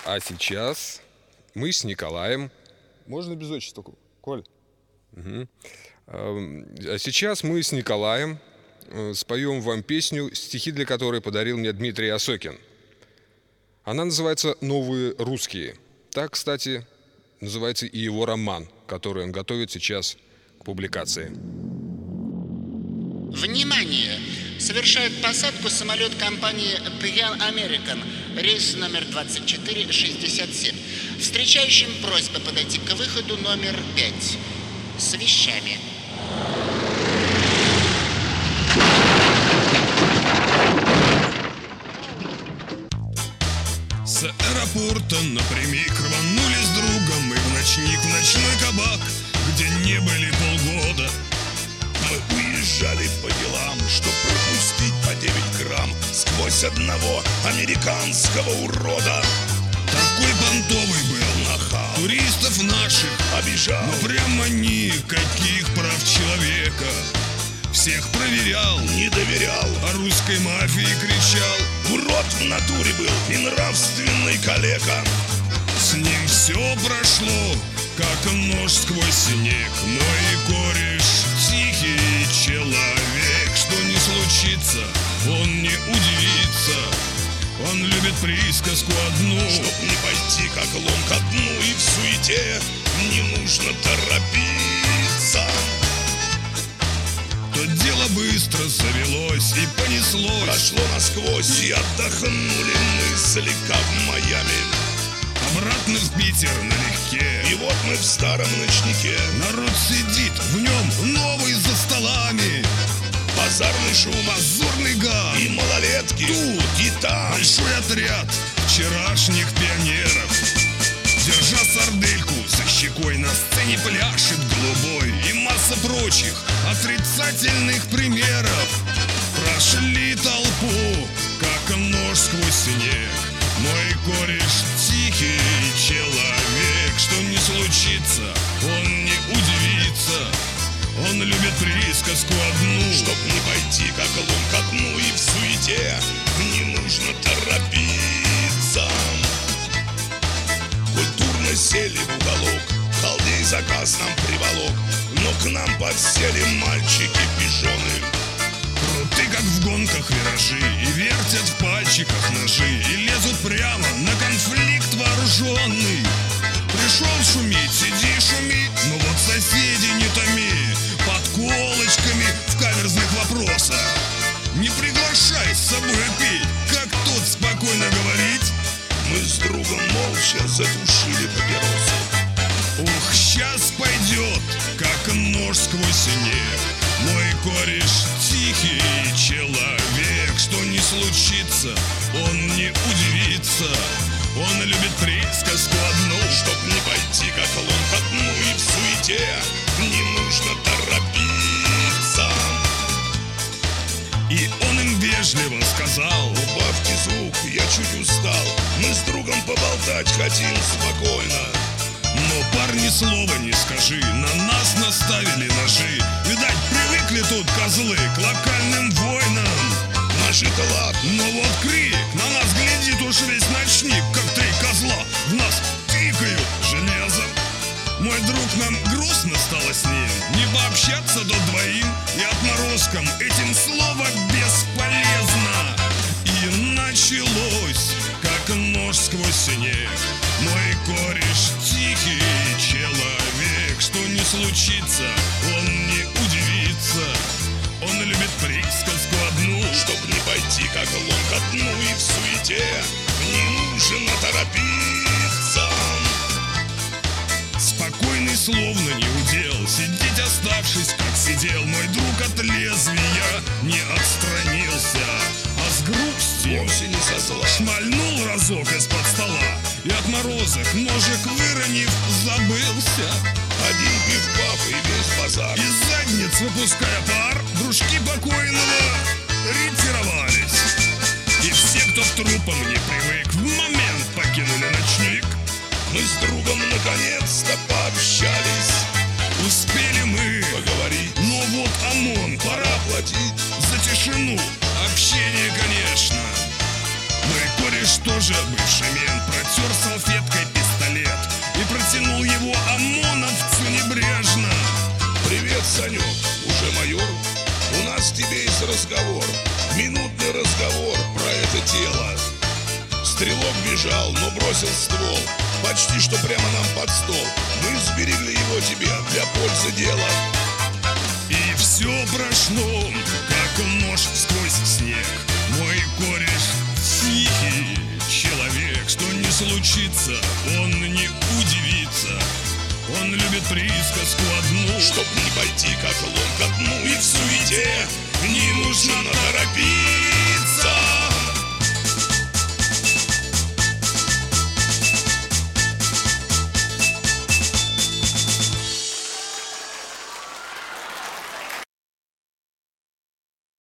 А сейчас мы с Николаем... Можно без отчества, Коль? А сейчас мы с Николаем споем вам песню, стихи для которой подарил мне Дмитрий Осокин. Она называется «Новые русские». Так, кстати, называется и его роман, который он готовит сейчас к публикации. Внимание! Совершает посадку самолет компании Pan American, рейс номер 2467. Встречающим просьба подойти к выходу номер 5 с вещами. С аэропорта напрямик рванули с другом мы в ночной кабак, где не были полгода. Мы уезжали по делам, чтоб пропустить по 9 грамм сквозь одного американского урода. Такой понтовый был нахал, туристов наших обижал, но прямо никаких прав человека. Всех проверял, не доверял, о русской мафии кричал. Урод в натуре был и нравственный калека. С ним все прошло, как нож сквозь снег. Мой кореш тихий человек. Что не случится, он не удивится. Он любит присказку одну, чтоб не пойти как лом ко дну. И в суете не нужно торопиться. То дело быстро завелось и понеслось, прошло насквозь, и отдохнули мы слегка в Майами. Обратно в Питер налегке, и вот мы в старом ночнике. Народ сидит в нем новый за столами. Базарный шум, позорный гам, и малолетки тут и там. Большой отряд вчерашних пионеров, держа сардельку за щекой, на сцене пляшет голубой. И масса прочих отрицательных примеров прошли толпу, как нож сквозь снег. Мой кореш тихий человек. Что не случится, он не удивится. Он любит присказку одну, чтоб не пойти как лом ко дну. И в суете не нужно торопиться. Культурно сели в уголок, халдей заказ нам приволок, но к нам подсели мальчики-пижоны. Круты, как в гонках виражи, и вертят в пальчиках ножи, и лезут прямо на конфликт вооруженный. Пришел шуметь, сиди шуми, но вот соседи не томи подколочками в каверзных вопросах. Не приглашай с собой пить, как тут спокойно говорить. Мы с другом молча затушили папиросы. Ух, сейчас пойдет, как нож сквозь снег. Мой кореш тихий человек. Что не случится, он не удивится. Он любит присказку одну, чтоб не пойти как лом ко дну. И в суете не нужно торопиться. И он им вежливо сказал: убавьте звук, я чуть устал. Мы с другом поболтать хотим спокойно. Но парни слова не скажи, на нас наставили ножи. Видать, привыкли тут козлы к локальным войнам. Ножи-то ладно, но вот крик, на нас глядит уж весь ночник, как 3 козла в нас тыкают железом. Мой друг, нам грустно стало с ним не пообщаться до двоим, и отморозкам этим слово бесполезно. И началось, как нож сквозь снег. Мой кореш тихий человек. Что не случится, он не удивится. Он любит присказку одну, чтоб не пойти как лом ко дну. И в суете не нужно торопиться. Спокойный, словно не удел, сидеть оставшись, как сидел. Мой друг от лезвия не отстранился, а с грустью вовсе не со зла шмальнул разок из-под стола. И отморозок, ножик выронив, забылся. Один пив-паф и весь базар. Из задниц выпуская пар, дружки покойного ретировались. И все, кто к трупам не привык, в момент покинули ночник. Мы с другом наконец-то пообщались. Успели мы поговорить, но вот ОМОН, пора платить за тишину, общение, конечно. Мой кореш тоже бывший мент, протер салфеткой убежал, но бросил ствол почти что прямо нам под стол. Мы сберегли его тебе для пользы дела. И все прошло, как нож сквозь снег. Мой кореш тихий человек. Что не случится, он не удивится. Он любит присказку одну, Чтоб не пойти как лом ко дну. И в суете не нужно торопиться.